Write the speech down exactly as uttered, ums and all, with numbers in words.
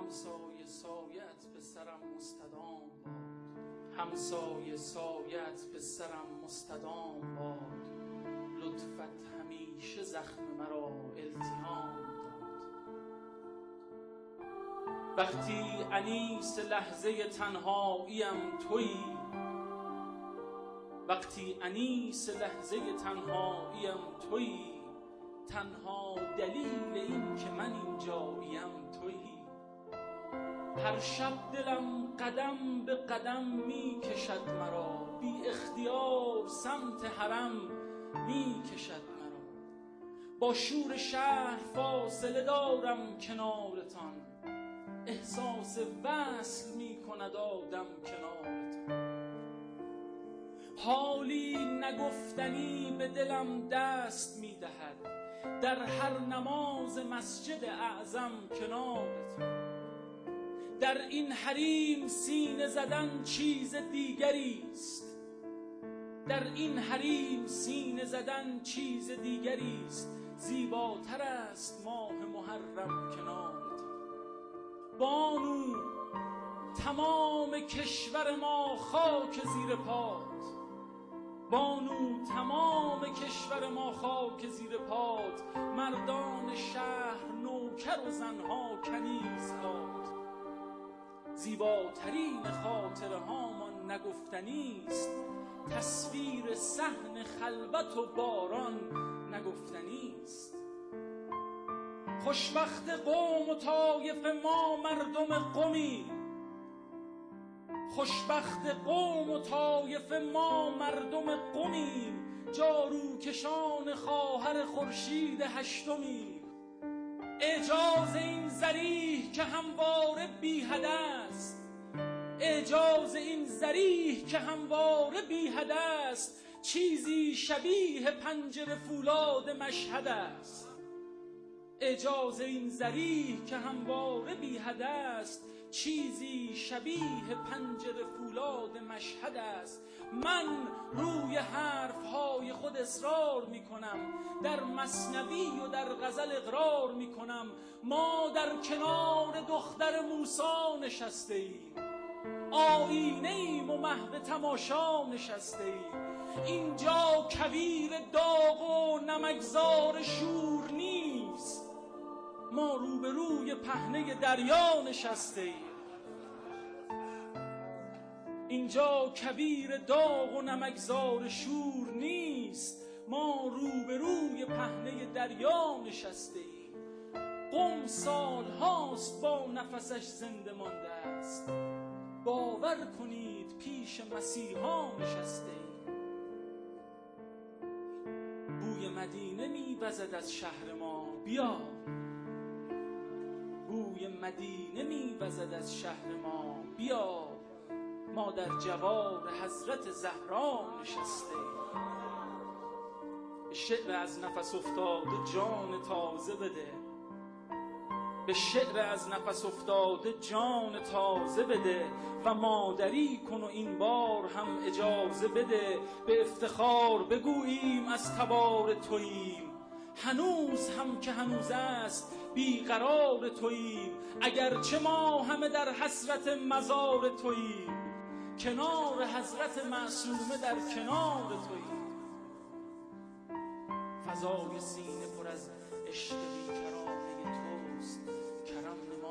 همسایه سایت به سرم مستدام باد، همسایه سایت به سرم مستدام باد، لطفت همیشه زخم مرا التیام داد. وقتی انیس لحظه تنهاییم تویی، وقتی انیس لحظه تنهاییم تویی، تنها دلیل این که من اینجاییم تویی. هر شب دلم قدم به قدم می کشد مرا، بی اختیار سمت حرم می کشد مرا. با شور شهر فاصله دارم کنارتان، احساس وصل می کند آدم کنارتان. حالی نگفتنی به دلم دست می دهد، در هر نماز مسجد اعظم کنارتان. در این حریم سینه زدن چیز دیگری است، در این حریم سینه زدن چیز دیگری است. زیباتر است ماه محرم کنارتان. بانو تمام کشور ما خاک زیر پات، بانو تمام کشور ما خاک زیر پات. مردان شهر نوکر و زنها کنیزهات. زیباترین خاطره هامان نگفتنی است، تصویر صحن خلوت و باران نگفتنی است. خوشبخت قوم و طایف ما مردم قمی، خوشبخت قوم و طایف ما مردم قمیم، جاروکشان خواهر خورشید هشتمیم. اعجاز این ذریح که همواره بیهد است، اعجاز این ذریح که همواره بیهد است، چیزی شبیه پنجره فولاد مشهد است. اعجاز این ذریح که همواره بیهد است، چیزی شبیه پنجره فولاد مشهد است. من روی حرفهای خود اصرار می کنم، در مثنوی و در غزل اقرار می کنم. ما در کنار دختر موسی نشسته ایم، آینه ایم و محو تماشا نشسته ایم. اینجا کویر داغ و نمکزار شور نیست، ما روبروی پهنه دریا نشسته ایم. اینجا کویر داغ و نمکزار شور نیست، ما روبروی پهنه دریا نشسته ایم. قم سال هاست با نفسش زنده مانده است، باور کنید پیش مسیحا نشسته ایم. بوی مدینه میوزد از شهر ما، بیا. بوی مدینه میوزد از شهر ما، بیا. ما در جوار حضرت زهرا نشسته ایم. به شعر از نفس افتاده جان تازه بده، به شعر از نفس افتاده جان تازه بده. و مادری کن و این بار هم اجازه بده، به افتخار بگوییم از تبار توییم. هنوز هم که هنوز است بیقرار توییم، اگرچه ما همه در حسرت مزار توییم. کنار حضرت معصومه در کنار توییم. فضای سینه پر از عشق بیکرانه توست، کرم نما